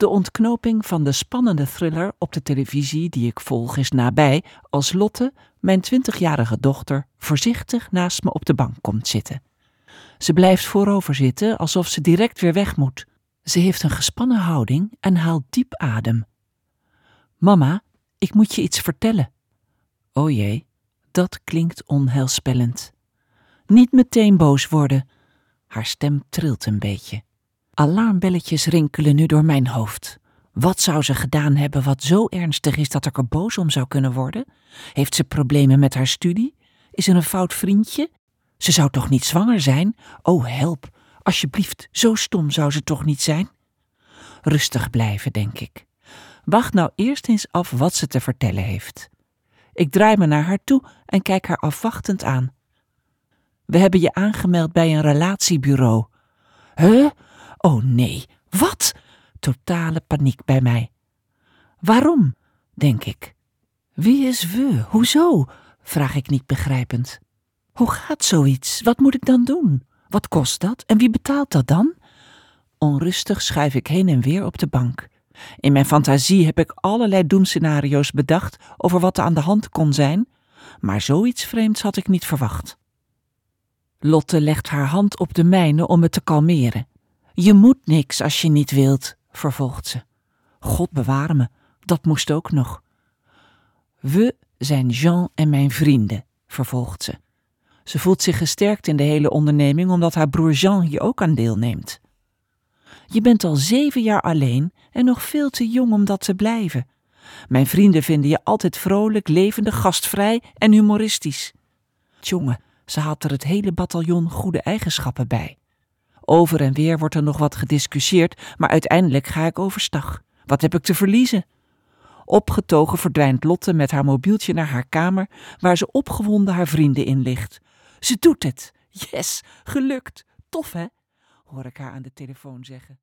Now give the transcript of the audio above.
De ontknoping van de spannende thriller op de televisie die ik volg is nabij als Lotte, mijn 20-jarige dochter, voorzichtig naast me op de bank komt zitten. Ze blijft voorover zitten alsof ze direct weer weg moet. Ze heeft een gespannen houding en haalt diep adem. Mama, ik moet je iets vertellen. O jee, dat klinkt onheilspellend. Niet meteen boos worden. Haar stem trilt een beetje. Alarmbelletjes rinkelen nu door mijn hoofd. Wat zou ze gedaan hebben wat zo ernstig is dat ik er boos om zou kunnen worden? Heeft ze problemen met haar studie? Is er een fout vriendje? Ze zou toch niet zwanger zijn? Oh, help. Alsjeblieft, zo stom zou ze toch niet zijn? Rustig blijven, denk ik. Wacht nou eerst eens af wat ze te vertellen heeft. Ik draai me naar haar toe en kijk haar afwachtend aan. We hebben je aangemeld bij een relatiebureau. Huh? Oh nee, wat? Totale paniek bij mij. Waarom? Denk ik. Wie is we? Hoezo? Vraag ik niet begrijpend. Hoe gaat zoiets? Wat moet ik dan doen? Wat kost dat? En wie betaalt dat dan? Onrustig schuif ik heen en weer op de bank. In mijn fantasie heb ik allerlei doemscenario's bedacht over wat er aan de hand kon zijn, maar zoiets vreemds had ik niet verwacht. Lotte legt haar hand op de mijne om me te kalmeren. Je moet niks als je niet wilt, vervolgt ze. God beware me, dat moest ook nog. We zijn Jean en mijn vrienden, vervolgt ze. Ze voelt zich gesterkt in de hele onderneming omdat haar broer Jean hier ook aan deelneemt. Je bent al 7 jaar alleen en nog veel te jong om dat te blijven. Mijn vrienden vinden je altijd vrolijk, levendig, gastvrij en humoristisch. Tjonge, ze haalt er het hele bataljon goede eigenschappen bij. Over en weer wordt er nog wat gediscussieerd, maar uiteindelijk ga ik overstag. Wat heb ik te verliezen? Opgetogen verdwijnt Lotte met haar mobieltje naar haar kamer, waar ze opgewonden haar vrienden inlicht. Ze doet het! Yes, gelukt! Tof, hè? Hoor ik haar aan de telefoon zeggen.